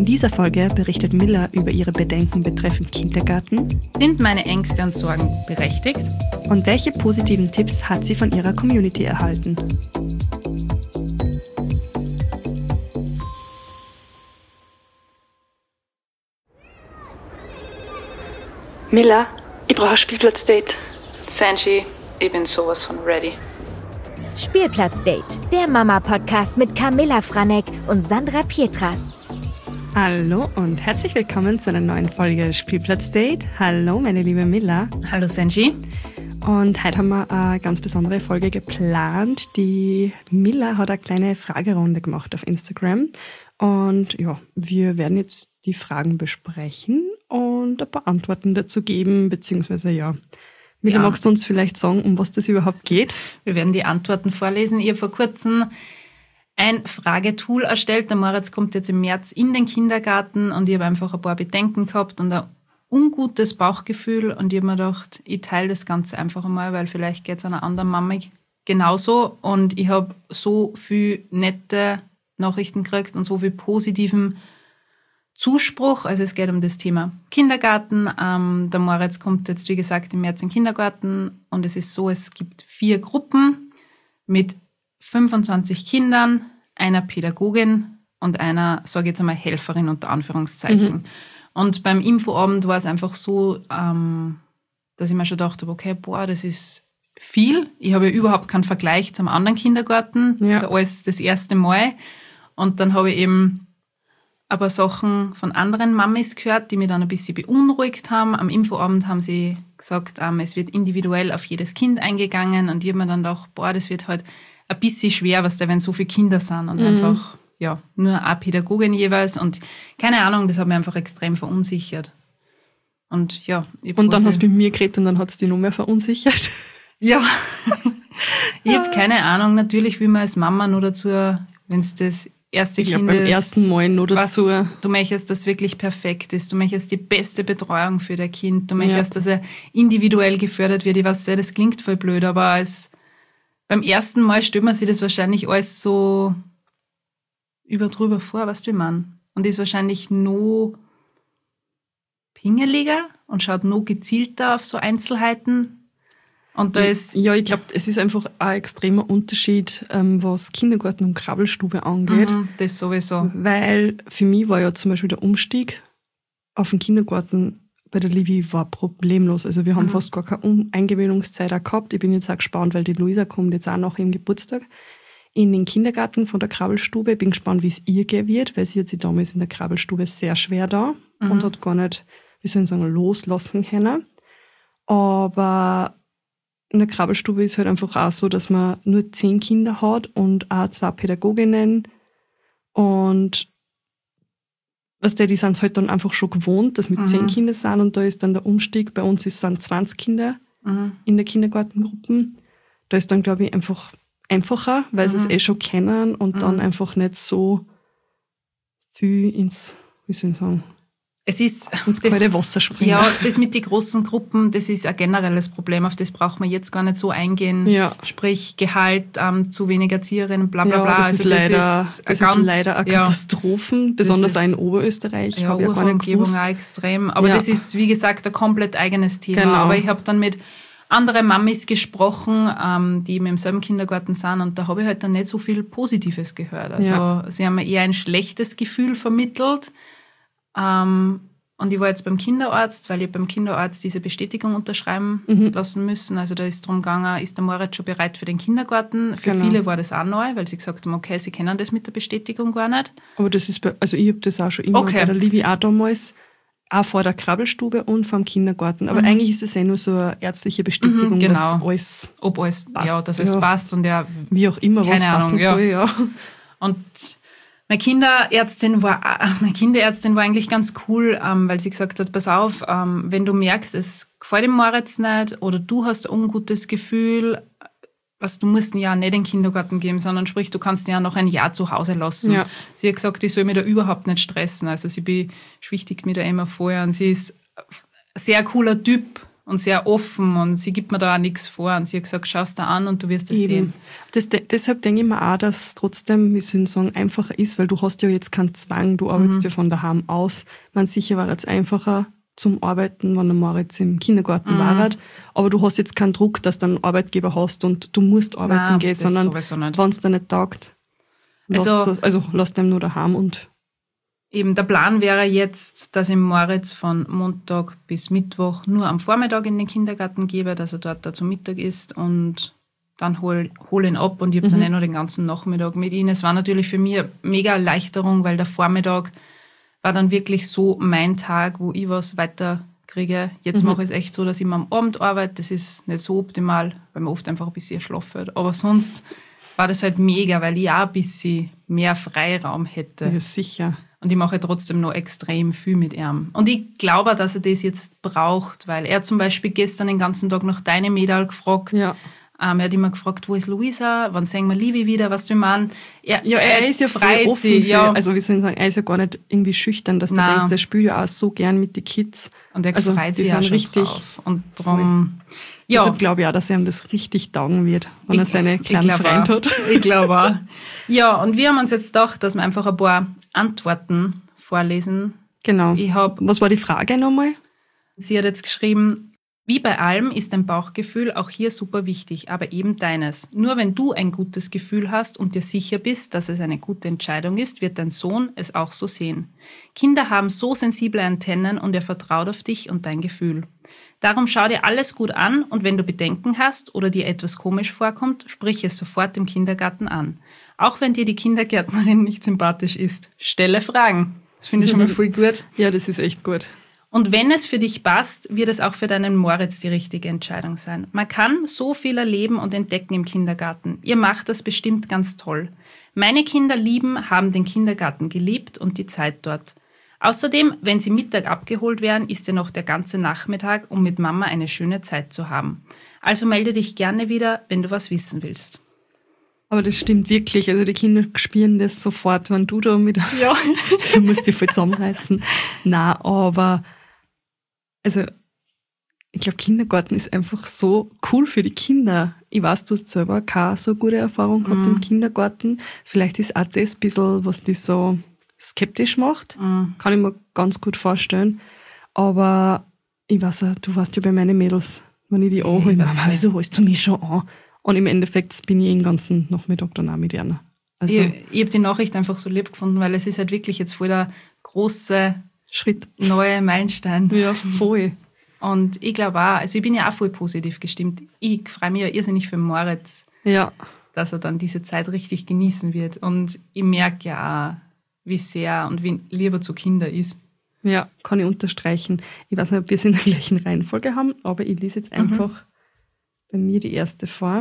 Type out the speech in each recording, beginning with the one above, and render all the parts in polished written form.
dieser Folge berichtet Milla über ihre Bedenken betreffend Kindergarten. Sind meine Ängste und Sorgen berechtigt? Und welche positiven Tipps hat sie von ihrer Community erhalten? Milla, ich brauche ein Spielplatzdate. Sanji, ich bin sowas von ready. Spielplatzdate, der Mama-Podcast mit Camilla Franek und Sandra Pietras. Hallo und herzlich willkommen zu einer neuen Folge Spielplatzdate. Hallo meine liebe Milla. Hallo Sanji. Und heute haben wir eine ganz besondere Folge geplant. Die Milla hat eine kleine Fragerunde gemacht auf Instagram. Und ja, wir werden jetzt die Fragen besprechen und ein paar Antworten dazu geben, beziehungsweise ja. Milla, magst du uns vielleicht sagen, um was das überhaupt geht? Wir werden die Antworten vorlesen. Ich habe vor kurzem ein Fragetool erstellt. Der Moritz kommt jetzt im März in den Kindergarten und ich habe einfach ein paar Bedenken gehabt und ein ungutes Bauchgefühl und ich habe mir gedacht, ich teile das Ganze einfach einmal, weil vielleicht geht es einer anderen Mama genauso und ich habe so viel nette Nachrichten gekriegt und so viel positiven Zuspruch. Also es geht um das Thema Kindergarten. Der Moritz kommt jetzt, wie gesagt, im März in den Kindergarten und es ist so, es gibt 4 Gruppen mit 25 Kindern, einer Pädagogin und einer, sage ich jetzt einmal, Helferin unter Anführungszeichen. Mhm. Und beim Infoabend war es einfach so, dass ich mir schon dachte, okay, das ist viel. Ich habe ja überhaupt keinen Vergleich zum anderen Kindergarten. Ja. Das ist alles das erste Mal. Und dann habe ich eben ein paar Sachen von anderen Mamis gehört, die mich dann ein bisschen beunruhigt haben. Am Infoabend haben sie gesagt, es wird individuell auf jedes Kind eingegangen. Und ich habe mir dann gedacht, das wird halt ein bisschen schwer, wenn so viele Kinder sind und einfach nur eine Pädagogin jeweils. Und keine Ahnung, das hat mich einfach extrem verunsichert. Und ja. Und dann hast du mit mir geredet und dann hat es dich noch mehr verunsichert. Ja. Ich habe keine Ahnung, natürlich will man als Mama nur dazu, wenn es das erste Kind beim ersten Mal nur dazu. Du möchtest, dass es wirklich perfekt ist. Du möchtest die beste Betreuung für dein Kind. Du möchtest, dass er individuell gefördert wird. Ich weiß, das klingt voll blöd, aber beim ersten Mal stellt man sich das wahrscheinlich alles so drüber vor, weißt du, wie man. Und ist wahrscheinlich noch pingeliger und schaut noch gezielter auf so Einzelheiten. Und da ist... Ja, ich glaube, es ist einfach ein extremer Unterschied, was Kindergarten und Krabbelstube angeht. Das sowieso. Weil für mich war ja zum Beispiel der Umstieg auf den Kindergarten bei der Livi war problemlos. Also wir haben fast gar keine Eingewöhnungszeit auch gehabt. Ich bin jetzt auch gespannt, weil die Luisa kommt jetzt auch nach ihrem Geburtstag in den Kindergarten von der Krabbelstube. Ich bin gespannt, wie es ihr gehen wird, weil sie hat sich damals in der Krabbelstube sehr schwer da und hat gar nicht, wie soll ich sagen, loslassen können. Aber in der Krabbelstube ist halt einfach auch so, dass man nur 10 Kinder hat und auch 2 Pädagoginnen und die sind es halt dann einfach schon gewohnt, dass mit 10 Kindern sind und da ist dann der Umstieg, bei uns sind 20 Kinder in der Kindergartengruppe. Da ist dann, glaube ich, einfach einfacher, weil sie es schon kennen und dann einfach nicht so viel ins kalte Wasser springen. Ja, das mit den großen Gruppen, das ist ein generelles Problem, auf das braucht man jetzt gar nicht so eingehen. Ja. Sprich, Gehalt, zu wenig Erzieherinnen, bla bla bla. Das ist leider eine Katastrophe, besonders auch in Oberösterreich. Ja, Umgebung auch extrem. Aber das ist, wie gesagt, ein komplett eigenes Thema. Genau. Aber ich habe dann mit anderen Mamis gesprochen, die im selben Kindergarten sind und da habe ich halt dann nicht so viel Positives gehört. Also sie haben mir eher ein schlechtes Gefühl vermittelt. Und ich war jetzt beim Kinderarzt, weil ich beim Kinderarzt diese Bestätigung unterschreiben lassen müssen. Also da ist darum gegangen, ist der Moritz schon bereit für den Kindergarten? Für viele war das auch neu, weil sie gesagt haben, okay, sie kennen das mit der Bestätigung gar nicht. Aber das ist, ich habe das auch schon immer bei der Livi auch damals, auch vor der Krabbelstube und vor dem Kindergarten. Aber eigentlich ist es nur so eine ärztliche Bestätigung, dass alles ob alles passt. Ja, dass es passt und wie auch immer, was passen soll, ja. Und meine Kinderärztin war eigentlich ganz cool, weil sie gesagt hat, pass auf, wenn du merkst, es gefällt dem Moritz nicht oder du hast ein ungutes Gefühl, du musst ihn ja nicht in den Kindergarten geben, sondern sprich, du kannst ihn ja noch ein Jahr zu Hause lassen. Ja. Sie hat gesagt, ich soll mich da überhaupt nicht stressen. Also sie beschwichtigt mich da immer vorher und sie ist ein sehr cooler Typ und sehr offen und sie gibt mir da auch nichts vor und sie hat gesagt, schau es da an und du wirst es sehen. Deshalb denke ich mir auch, dass es trotzdem, wie soll ich sagen, einfacher ist, weil du hast ja jetzt keinen Zwang, du arbeitest ja von daheim aus. Man sicher war es einfacher zum Arbeiten, wenn der Moritz im Kindergarten war, aber du hast jetzt keinen Druck, dass du einen Arbeitgeber hast und du musst arbeiten gehen, sondern wenn es dir nicht taugt, lass dem nur daheim und eben der Plan wäre jetzt, dass ich Moritz von Montag bis Mittwoch nur am Vormittag in den Kindergarten gebe, dass er dort da zum Mittag ist und dann hol ihn ab und ich habe dann noch den ganzen Nachmittag mit ihm. Es war natürlich für mich eine mega Erleichterung, weil der Vormittag war dann wirklich so mein Tag, wo ich was weiterkriege. Jetzt mache ich es echt so, dass ich immer am Abend arbeite. Das ist nicht so optimal, weil man oft einfach ein bisschen Schlaf wird. Aber sonst war das halt mega, weil ich auch ein bisschen mehr Freiraum hätte. Ja, sicher. Und ich mache trotzdem noch extrem viel mit ihm. Und ich glaube, dass er das jetzt braucht, weil er zum Beispiel gestern den ganzen Tag nach deine Mädel gefragt. Ja. Er hat immer gefragt, wo ist Luisa? Wann sehen wir Livi wieder? Was du meinst? Er ist ja frei offen also wie soll ich sagen, er ist ja gar nicht irgendwie schüchtern, dass du denkst, der spielt ja auch so gern mit den Kids. Und er freut sich ja schon richtig drauf. Und darum... Ja. Deshalb glaube ich auch, dass er ihm das richtig taugen wird, wenn er seine kleinen Freunde hat. Ich glaube auch. Ja, und wir haben uns jetzt gedacht, dass wir einfach ein paar Antworten vorlesen. Genau. Was war die Frage nochmal? Sie hat jetzt geschrieben, wie bei allem ist dein Bauchgefühl auch hier super wichtig, aber eben deines. Nur wenn du ein gutes Gefühl hast und dir sicher bist, dass es eine gute Entscheidung ist, wird dein Sohn es auch so sehen. Kinder haben so sensible Antennen und er vertraut auf dich und dein Gefühl. Darum schau dir alles gut an und wenn du Bedenken hast oder dir etwas komisch vorkommt, sprich es sofort im Kindergarten an. Auch wenn dir die Kindergärtnerin nicht sympathisch ist. Stelle Fragen. Das finde ich schon mal voll gut. Ja, das ist echt gut. Und wenn es für dich passt, wird es auch für deinen Moritz die richtige Entscheidung sein. Man kann so viel erleben und entdecken im Kindergarten. Ihr macht das bestimmt ganz toll. Meine Kinder haben den Kindergarten geliebt und die Zeit dort. Außerdem, wenn sie Mittag abgeholt werden, ist ja noch der ganze Nachmittag, um mit Mama eine schöne Zeit zu haben. Also melde dich gerne wieder, wenn du was wissen willst. Aber das stimmt wirklich. Also die Kinder spüren das sofort, wenn du da mit... Ja. Du musst dich voll zusammenreißen. Nein, aber... Also ich glaube, Kindergarten ist einfach so cool für die Kinder. Ich weiß, du hast selber keine so gute Erfahrung gehabt im Kindergarten. Vielleicht ist auch das ein bisschen, was dich so skeptisch macht. Kann ich mir ganz gut vorstellen. Aber ich weiß auch, du weißt ja bei meinen Mädels, wenn ich die anhole, Mama, wieso holst du mich schon an? Und im Endeffekt bin ich den ganzen Nachmittag dann auch mit ihr. Also, ich habe die Nachricht einfach so lieb gefunden, weil es ist halt wirklich jetzt voll der große Schritt. Neue Meilenstein. Ja, voll. Und ich glaube auch, also ich bin ja auch voll positiv gestimmt. Ich freue mich ja irrsinnig für Moritz, dass er dann diese Zeit richtig genießen wird. Und ich merke ja auch, wie sehr und wie lieb er zu Kindern ist. Ja, kann ich unterstreichen. Ich weiß nicht, ob wir es in der gleichen Reihenfolge haben, aber ich lese jetzt einfach bei mir die erste vor.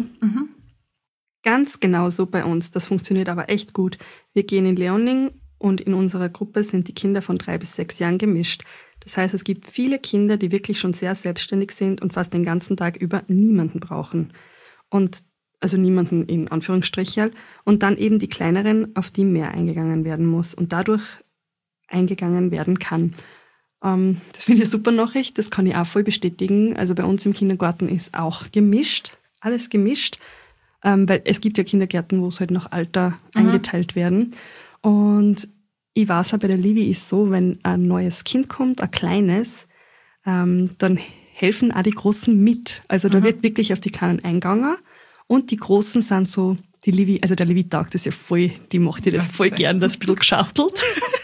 Ganz genau so bei uns. Das funktioniert aber echt gut. Wir gehen in Leoning und in unserer Gruppe sind die Kinder von 3 bis 6 Jahren gemischt. Das heißt, es gibt viele Kinder, die wirklich schon sehr selbstständig sind und fast den ganzen Tag über niemanden brauchen. Und also niemanden in Anführungsstrichen. Und dann eben die kleineren, auf die mehr eingegangen werden muss und dadurch eingegangen werden kann. Das finde ich eine super Nachricht, das kann ich auch voll bestätigen. Also bei uns im Kindergarten ist auch gemischt, alles gemischt, weil es gibt ja Kindergärten, wo es halt nach Alter eingeteilt werden. Und ich weiß auch, bei der Livi ist so, wenn ein neues Kind kommt, ein kleines, dann helfen auch die Großen mit. Also da wird wirklich auf die Kleinen eingegangen. Und die Großen sind so, die Livi, also der Livi taugt das ja voll, die macht ja das voll gern, das ein bisschen geschachtelt.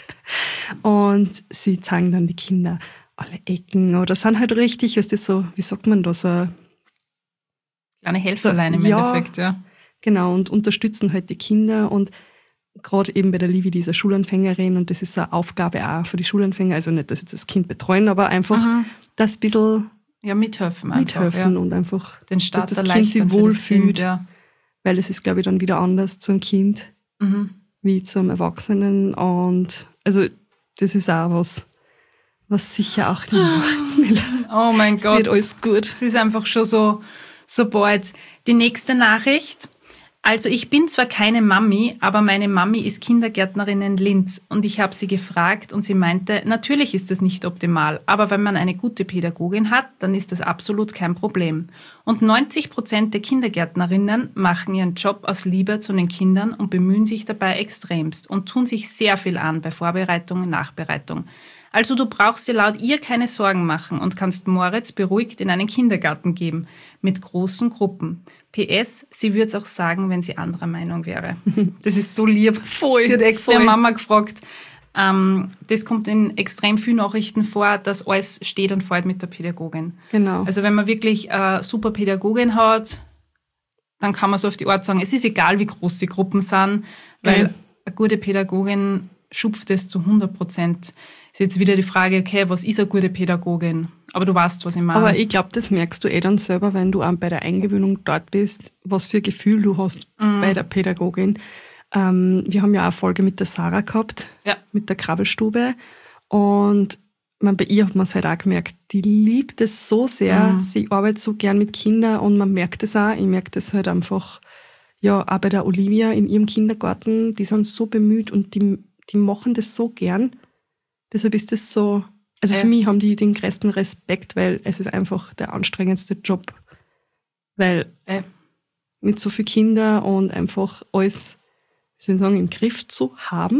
Und sie zeigen dann die Kinder alle Ecken oder sind halt richtig, weißt du, so, wie sagt man da, so kleine Helferlein im Endeffekt, ja. Genau, und unterstützen halt die Kinder und gerade eben bei der Livi, dieser Schulanfängerin, und das ist eine Aufgabe auch für die Schulanfänger, also nicht, dass jetzt das Kind betreuen, aber einfach das ein bisschen mithelfen und einfach, den Start dass das Kind sich wohlfühlt, kind, weil es ist, glaube ich, dann wieder anders zum Kind wie zum Erwachsenen und also das ist auch was sicher auch die Weihnachtsmüller. Oh mein Gott. Es wird alles gut. Es ist einfach schon so bald. Die nächste Nachricht Also ich bin zwar keine Mami, aber meine Mami ist Kindergärtnerin in Linz und ich habe sie gefragt und sie meinte, natürlich ist das nicht optimal, aber wenn man eine gute Pädagogin hat, dann ist das absolut kein Problem. Und 90% der Kindergärtnerinnen machen ihren Job aus Liebe zu den Kindern und bemühen sich dabei extremst und tun sich sehr viel an bei Vorbereitung und Nachbereitung. Also du brauchst dir laut ihr keine Sorgen machen und kannst Moritz beruhigt in einen Kindergarten geben, mit großen Gruppen. PS, sie würde es auch sagen, wenn sie anderer Meinung wäre. Das ist so lieb. Voll, Sie hat extra voll. Mama gefragt. Das kommt in extrem vielen Nachrichten vor, dass alles steht und fällt mit der Pädagogin. Genau. Also wenn man wirklich eine super Pädagogin hat, dann kann man so auf die Art sagen, es ist egal, wie groß die Gruppen sind, weil eine gute Pädagogin schupft es zu 100%. Ist jetzt wieder die Frage, okay, was ist eine gute Pädagogin? Aber du weißt, was ich meine. Aber ich glaube, das merkst du dann selber, wenn du auch bei der Eingewöhnung dort bist, was für ein Gefühl du hast bei der Pädagogin. Wir haben ja auch eine Folge mit der Sarah gehabt, mit der Krabbelstube. Und bei ihr hat man es halt auch gemerkt, die liebt es so sehr. Sie arbeitet so gern mit Kindern und man merkt es auch. Ich merke das halt einfach, ja, auch bei der Olivia in ihrem Kindergarten. Die sind so bemüht und die machen das so gern. Deshalb ist das so, also für mich haben die den größten Respekt, weil es ist einfach der anstrengendste Job. Weil mit so vielen Kindern und einfach alles, wie soll ich sagen, im Griff zu haben.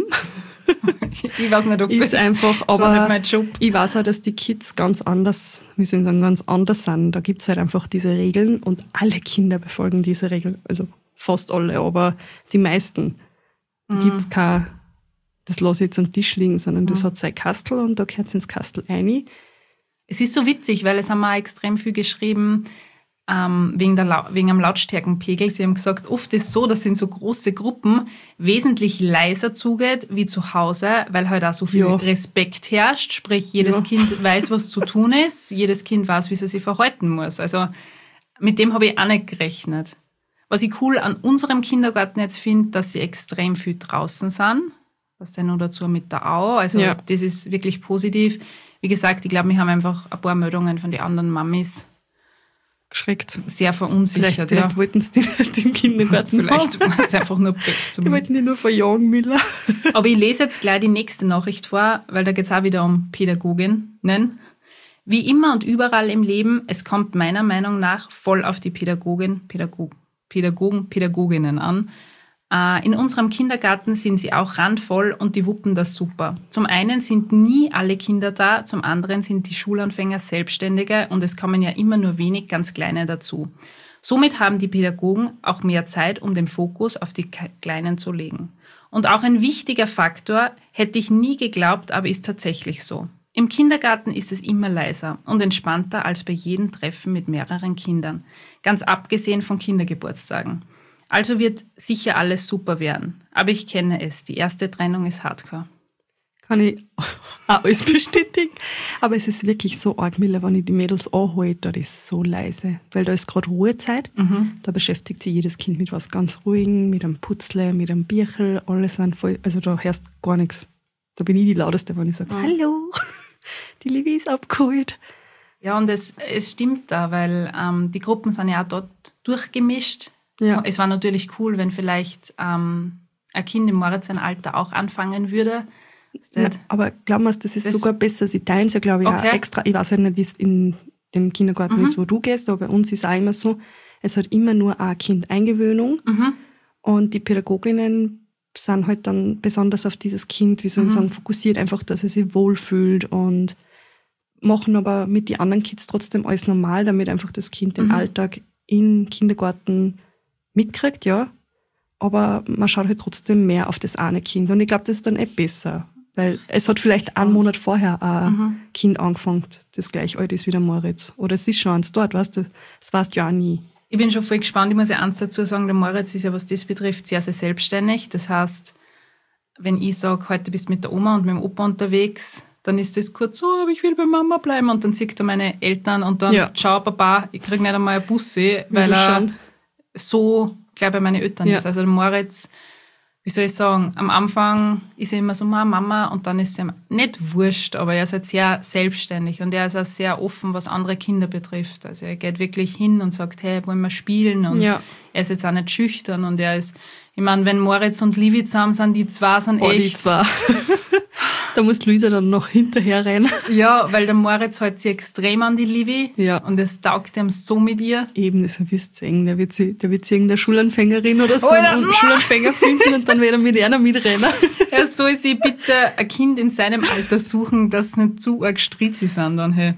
Ich weiß nicht, ob ist das einfach, war aber nicht mein Job. ich weiß auch, dass die Kids ganz anders, wie soll ich sagen, ganz anders sind. Da gibt's halt einfach diese Regeln und alle Kinder befolgen diese Regeln. Also fast alle, aber die meisten. Da gibt's kein, das lasse ich jetzt am Tisch liegen, sondern das hat sein Kastel und da gehört es ins Kastel rein. Es ist so witzig, weil es haben auch extrem viel geschrieben, wegen am Lautstärkenpegel. Sie haben gesagt, oft ist es so, dass in so große Gruppen wesentlich leiser zugeht wie zu Hause, weil halt auch so viel Respekt herrscht. Sprich, jedes Kind weiß, was zu tun ist. Jedes Kind weiß, wie es sich verhalten muss. Also mit dem habe ich auch nicht gerechnet. Was ich cool an unserem Kindergarten jetzt finde, dass sie extrem viel draußen sind. Was denn noch dazu mit der Au. Also das ist wirklich positiv. Wie gesagt, ich glaube, wir haben einfach ein paar Meldungen von den anderen Mamis Geschreckt. sehr verunsichert. Vielleicht wollten sie die nicht im Kindergarten Vielleicht haben. waren es einfach nur Pest zu Die mir. wollten die nur verjagen, Miller. Aber ich lese jetzt gleich die nächste Nachricht vor, weil da geht es auch wieder um Pädagoginnen. Wie immer und überall im Leben, es kommt meiner Meinung nach voll auf die Pädagoginnen an. In unserem Kindergarten sind sie auch randvoll und die wuppen das super. Zum einen sind nie alle Kinder da, zum anderen sind die Schulanfänger Selbstständige und es kommen ja immer nur wenig ganz Kleine dazu. Somit haben die Pädagogen auch mehr Zeit, um den Fokus auf die Kleinen zu legen. Und auch ein wichtiger Faktor, hätte ich nie geglaubt, aber ist tatsächlich so. Im Kindergarten ist es immer leiser und entspannter als bei jedem Treffen mit mehreren Kindern, ganz abgesehen von Kindergeburtstagen. Also wird sicher alles super werden. Aber ich kenne es, die erste Trennung ist Hardcore. Kann ich auch alles bestätigen. Aber es ist wirklich so arg, Miller, wenn ich die Mädels anhole, da ist so leise. Weil da ist gerade Ruhezeit. Da beschäftigt sich jedes Kind mit was ganz Ruhigem, mit einem Putzle, mit einem Bierchen, alles sind voll, also da hörst gar nichts. Da bin ich die Lauteste, wenn ich sage, hallo, die Liebe ist abgeholt. Ja, und es stimmt da, weil die Gruppen sind ja auch dort durchgemischt. Ja. Es war natürlich cool, wenn vielleicht ein Kind im Moritz sein Alter auch anfangen würde. Nein, aber glauben wir, das ist sogar besser. Sie teilen es ja, glaube ich, auch extra. Ich weiß ja nicht, wie es in dem Kindergarten ist, wo du gehst, aber bei uns ist auch immer so, es hat immer nur ein Kind Eingewöhnung und die Pädagoginnen sind halt dann besonders auf dieses Kind, wie soll ich sagen, fokussiert, einfach, dass es sich wohlfühlt und machen aber mit den anderen Kids trotzdem alles normal, damit einfach das Kind den Alltag im Kindergarten mitkriegt, ja. Aber man schaut halt trotzdem mehr auf das eine Kind. Und ich glaube, das ist dann besser. Weil es hat vielleicht einen Monat vorher ein Kind angefangen, das gleich alt ist wie der Moritz. Oder es ist schon eins dort, weißt du? Das weißt du ja auch nie. Ich bin schon voll gespannt. Ich muss ja eins dazu sagen, der Moritz ist ja, was das betrifft, sehr, sehr selbstständig. Das heißt, wenn ich sage, heute bist du mit der Oma und mit dem Opa unterwegs, dann ist das kurz so, aber ich will bei Mama bleiben. Und dann sieht er meine Eltern und dann, ciao Papa, ich kriege nicht einmal eine Busse, weil er so gleich bei meinen Eltern ist. Also der Moritz wie soll ich sagen, am Anfang ist er immer so, Mama, und dann ist es ihm nicht wurscht, aber er ist halt sehr selbstständig und er ist auch sehr offen, was andere Kinder betrifft. Also er geht wirklich hin und sagt, hey, wollen wir spielen? Und er ist jetzt auch nicht schüchtern und er ist, ich meine, wenn Moritz und Livi zusammen sind, die zwei sind echt... Die zwei. Da muss Luisa dann noch hinterher rennen. Ja, weil der Moritz hält sich extrem an die Livi und es taugt ihm so mit ihr. Eben, das wirst du eng. Der wird sie irgendeine Schulanfängerin oder so einen Schulanfänger finden und dann wird er mit einer mitrennen. Er soll sich bitte ein Kind in seinem Alter suchen, das nicht zu arg stritzig sind dann, hey.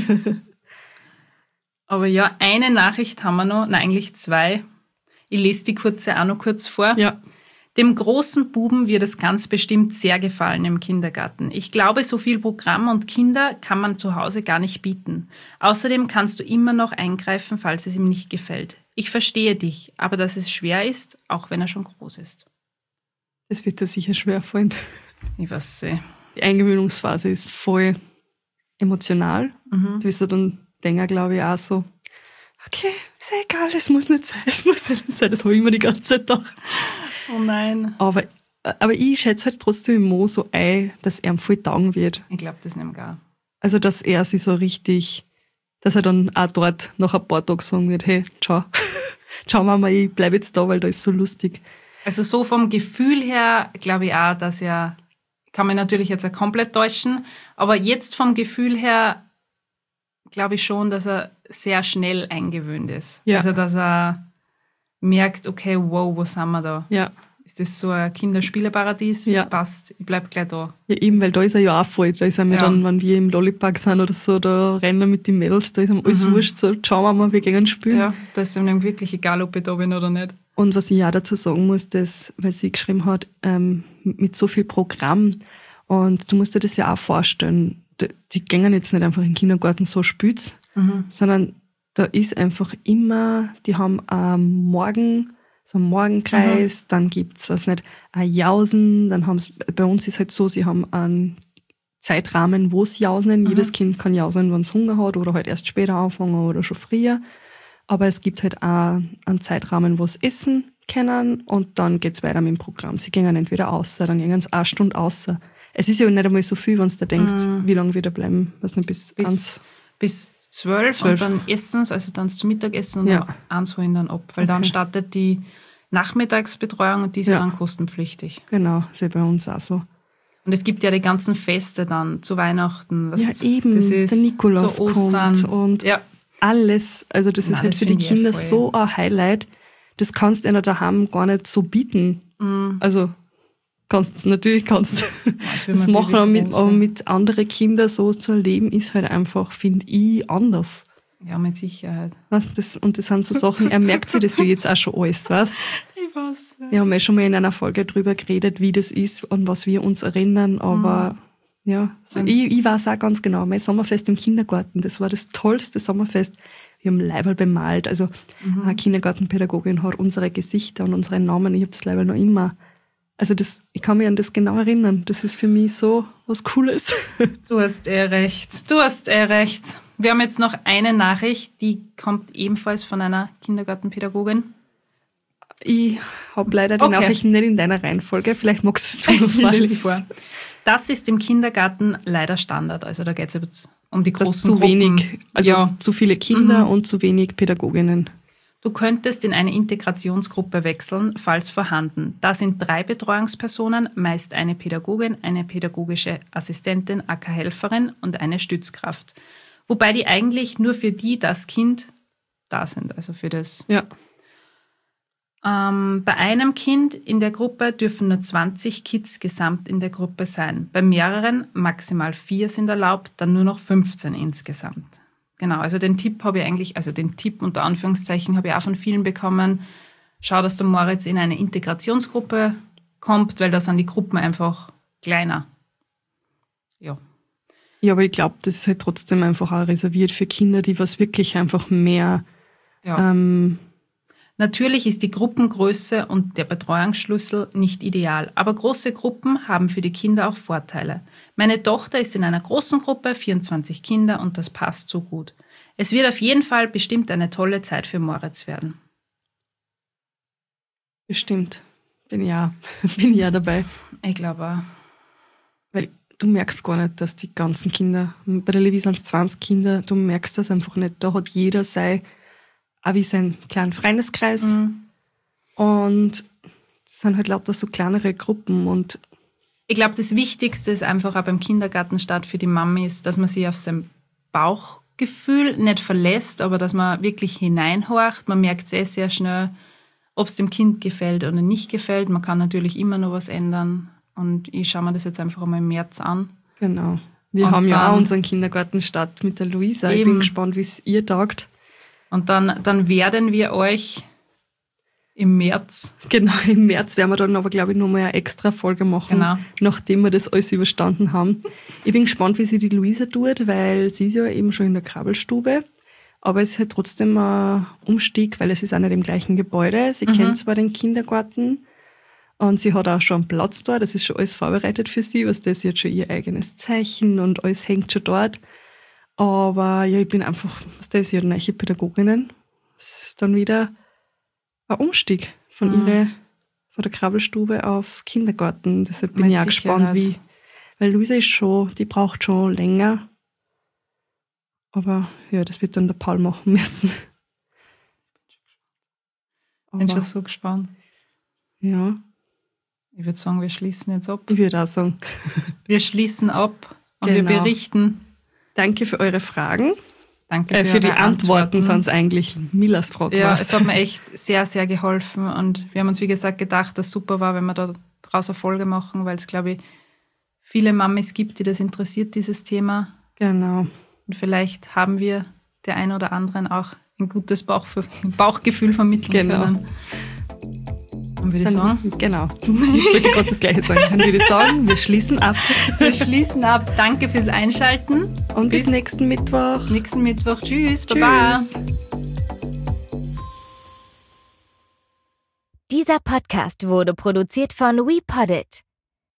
Aber ja, eine Nachricht haben wir noch, eigentlich zwei. Ich lese die kurze auch noch kurz vor. Ja. Dem großen Buben wird es ganz bestimmt sehr gefallen im Kindergarten. Ich glaube, so viel Programm und Kinder kann man zu Hause gar nicht bieten. Außerdem kannst du immer noch eingreifen, falls es ihm nicht gefällt. Ich verstehe dich, aber dass es schwer ist, auch wenn er schon groß ist. Das wird dir sicher schwer fallen. Ich weiß nicht. Die Eingewöhnungsphase ist voll emotional. Du wirst ja dann denken, glaube ich, auch so, okay, ist ja egal, es muss nicht sein, das habe ich immer die ganze Zeit gedacht. Oh nein. Aber ich schätze halt trotzdem im Mo so ein, dass er ihm voll taugen wird. Ich glaube das nicht gar. Also, dass er sich so richtig, dass er dann auch dort nach ein paar Tagen sagen wird, hey, ciao, Mama, ich bleibe jetzt da, weil da ist so lustig. Also so vom Gefühl her glaube ich auch, dass er, kann man natürlich jetzt auch komplett täuschen, aber jetzt vom Gefühl her glaube ich schon, dass er sehr schnell eingewöhnt ist. Ja. Also dass er merkt, okay, wow, wo sind wir da? Ja. Ist das so ein Kinderspieleparadies? Ja. Passt, ich bleib gleich da. Ja, eben, weil da ist er ja auch voll. Da ist er mir dann, wenn wir im Lollipark sind oder so, da rennen wir mit den Mädels, da ist ihm alles wurscht, so, schauen wir mal, wir gehen spielen. Ja, da ist ihm dann wirklich egal, ob ich da bin oder nicht. Und was ich auch dazu sagen muss, dass, weil sie geschrieben hat, mit so viel Programm, und du musst dir das ja auch vorstellen, die gehen jetzt nicht einfach in den Kindergarten so spüt's, sondern da ist einfach immer, die haben so einen Morgenkreis, dann gibt's, was nicht, ein Jausen, dann haben's, bei uns ist halt so, sie haben einen Zeitrahmen, wo sie jausen. Jedes Kind kann jausen, wenn es Hunger hat oder halt erst später anfangen oder schon früher. Aber es gibt halt auch einen Zeitrahmen, wo sie essen können und dann geht's weiter mit dem Programm. Sie gehen entweder außer, dann gehen sie eine Stunde außer. Es ist ja nicht einmal so viel, wenn du da denkst, wie lange wir da bleiben, was nicht, bis 12 und dann essen sie, also dann zum Mittagessen und Ja. eins holen dann ab. Weil dann startet die Nachmittagsbetreuung und die ist ja dann kostenpflichtig. Genau, ist ja bei uns auch so. Und es gibt ja die ganzen Feste dann zu Weihnachten. Ja, eben, das ist der Nikolaus zu Ostern. kommt und ja. alles. Also das ist halt das für die finde ich Kinder voll. so ein Highlight. Das kannst du ihnen daheim gar nicht so bieten. Also natürlich kannst du das machen, aber mit anderen Kindern so zu erleben, ist halt einfach, finde ich, anders. Ja, mit Sicherheit. Weißt, das sind so Sachen, er merkt sich das ja jetzt auch schon alles, weißt? Ich weiß. Wir haben ja schon mal in einer Folge drüber geredet, wie das ist, an was wir uns erinnern, aber ja, so, ich weiß auch ganz genau, mein Sommerfest im Kindergarten, das war das tollste Sommerfest. Wir haben Leiberl bemalt, also eine Kindergartenpädagogin hat unsere Gesichter und unsere Namen, ich habe das Leiberl noch immer. Also ich kann mich an das genau erinnern, das ist für mich so was Cooles. Du hast recht. Wir haben jetzt noch eine Nachricht, die kommt ebenfalls von einer Kindergartenpädagogin. Ich habe leider die Nachrichten nicht in deiner Reihenfolge. Vielleicht magst du es noch vorlesen. vor. Das ist im Kindergarten leider Standard. Also da geht es jetzt um die großen zu Gruppen. Wenig, also zu viele Kinder und zu wenig Pädagoginnen. Du könntest in eine Integrationsgruppe wechseln, falls vorhanden. Da sind 3 Betreuungspersonen, meist eine Pädagogin, eine pädagogische Assistentin, aka Helferin und eine Stützkraft. Wobei die eigentlich nur für das Kind da sind, also für das. Ja. Bei einem Kind in der Gruppe dürfen nur 20 Kids gesamt in der Gruppe sein. Bei mehreren, maximal 4 sind erlaubt, dann nur noch 15 insgesamt. Genau, also den Tipp unter Anführungszeichen habe ich auch von vielen bekommen. Schau, dass der Moritz in eine Integrationsgruppe kommt, weil da sind die Gruppen einfach kleiner. Ja. Ja, aber ich glaube, das ist halt trotzdem einfach auch reserviert für Kinder, die was wirklich einfach mehr... Ja. Natürlich ist die Gruppengröße und der Betreuungsschlüssel nicht ideal, aber große Gruppen haben für die Kinder auch Vorteile. Meine Tochter ist in einer großen Gruppe, 24 Kinder, und das passt so gut. Es wird auf jeden Fall bestimmt eine tolle Zeit für Moritz werden. Bestimmt. Bin ich auch dabei. Ich glaube auch. Weil du merkst gar nicht, dass die ganzen Kinder, bei der Levi sind es 20 Kinder, du merkst das einfach nicht. Da hat jeder auch wie seinen kleinen Freundeskreis. Und es sind halt lauter so kleinere Gruppen. Und ich glaube, das Wichtigste ist einfach auch beim Kindergartenstart für die Mamis, dass man sich auf sein Bauchgefühl nicht verlässt, aber dass man wirklich hineinhorcht. Man merkt sehr schnell, ob es dem Kind gefällt oder nicht gefällt. Man kann natürlich immer noch was ändern. Und ich schaue mir das jetzt einfach einmal im März an. Genau. Wir haben ja auch unseren Kindergartenstart mit der Luisa. Ich bin gespannt, wie es ihr taugt. Und dann werden wir euch im März. Genau, im März werden wir dann aber, glaube ich, nochmal eine extra Folge machen, nachdem wir das alles überstanden haben. Ich bin gespannt, wie sie die Luisa tut, weil sie ist ja eben schon in der Krabbelstube. Aber es ist halt trotzdem ein Umstieg, weil es ist auch nicht im gleichen Gebäude. Sie kennt zwar den Kindergarten und sie hat auch schon einen Platz dort. Das ist schon alles vorbereitet für sie, was das jetzt schon ihr eigenes Zeichen und alles hängt schon dort. Aber ja, ich bin einfach, das ist ja neue Pädagoginnen. Das ist dann wieder ein Umstieg von der Krabbelstube auf Kindergarten. Deshalb bin ich auch gespannt, weil Luisa ist schon, die braucht schon länger. Aber ja, das wird dann der Paul machen müssen. Ich bin schon so gespannt. Ja. Ich würde sagen, wir schließen jetzt ab. Ich würde auch sagen. Wir schließen ab und wir berichten. Danke für eure Fragen. Danke für die Antworten sind es eigentlich Milas Fragen. Ja, es hat mir echt sehr geholfen. Und wir haben uns, wie gesagt, gedacht, dass es super war, wenn wir da draus eine Folge machen, weil es, glaube ich, viele Mamis gibt, die das interessiert, dieses Thema. Genau. Und vielleicht haben wir der einen oder anderen auch ein gutes Bauchgefühl vermitteln können. Dann würde ich sagen. Genau. Ich wollte gerade das Gleiche sagen. Dann würde ich sagen, wir schließen ab. Wir schließen ab. Danke fürs Einschalten. Und bis nächsten Mittwoch. Tschüss. Baba. Dieser Podcast wurde produziert von WePoddit.